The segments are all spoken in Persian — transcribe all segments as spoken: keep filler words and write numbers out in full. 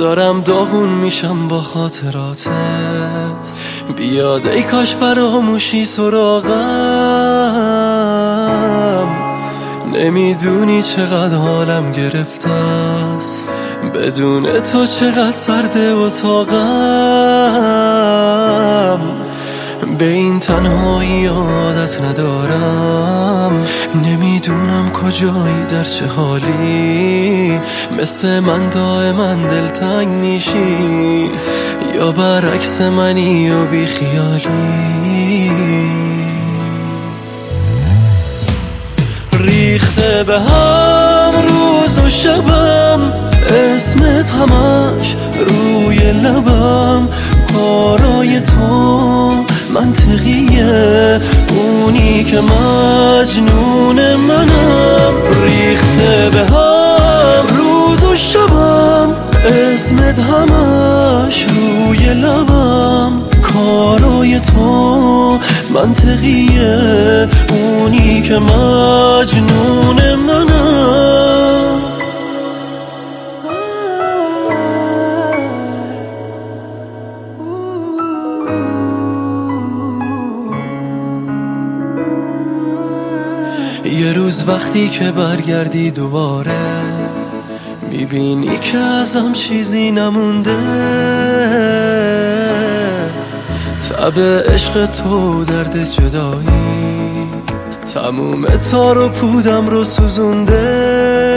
دارم داغون میشم با خاطراتت. بیاد ای کاش فراموشی سراغم. نمیدونی چقدر حالم گرفته است، بدون تو چقدر سرد اتاقم. به این تنهایی عادت ندارم، نمیدونم کجایی در چه حالی. مثل من دائما دلتنگ میشی یا برعکس منی و بی خیالی. ریخته به هم روز و شبم، اسمت همش روی لبم. کارای تو منطقیه، اونی که مجنون منم. ریخته به هم روز و شبم، اسمت همش روی لبم. کارای تو منطقیه، اونی که مجنون منم. یه روز وقتی که برگردی دوباره، میبینی که ازم چیزی نمونده. تب عشق تو درد جدایی، تموم تار و پودم رو سوزونده.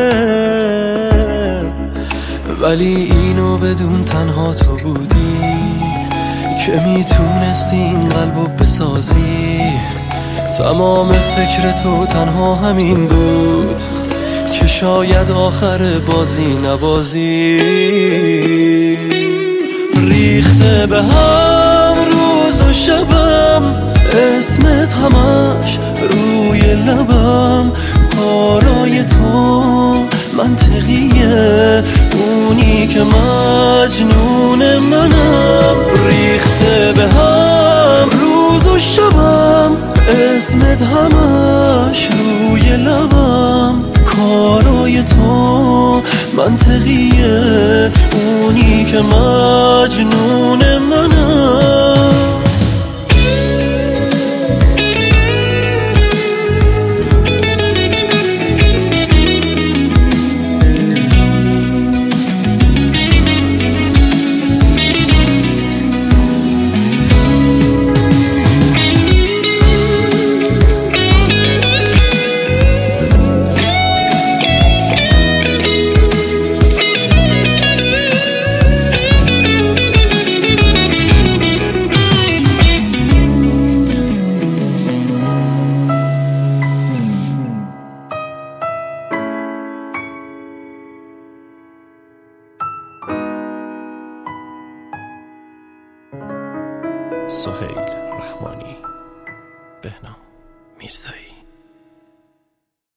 ولی اینو بدون تنها تو بودی که میتونستی این قلبو بسازی. تمام فکر تو تنها همین بود که شاید آخر بازی نبازی. ریخته به هم روز و شبم، اسمت همش روی لبم. کارای تو منطقیه، اونی که مجنون منم. ریخته به هم روز و شبم، اسمت همش روی لبم. کارای تو منطقیه، اونی که مجنون منم. سهیل رحمانی، بهنام میرزایی.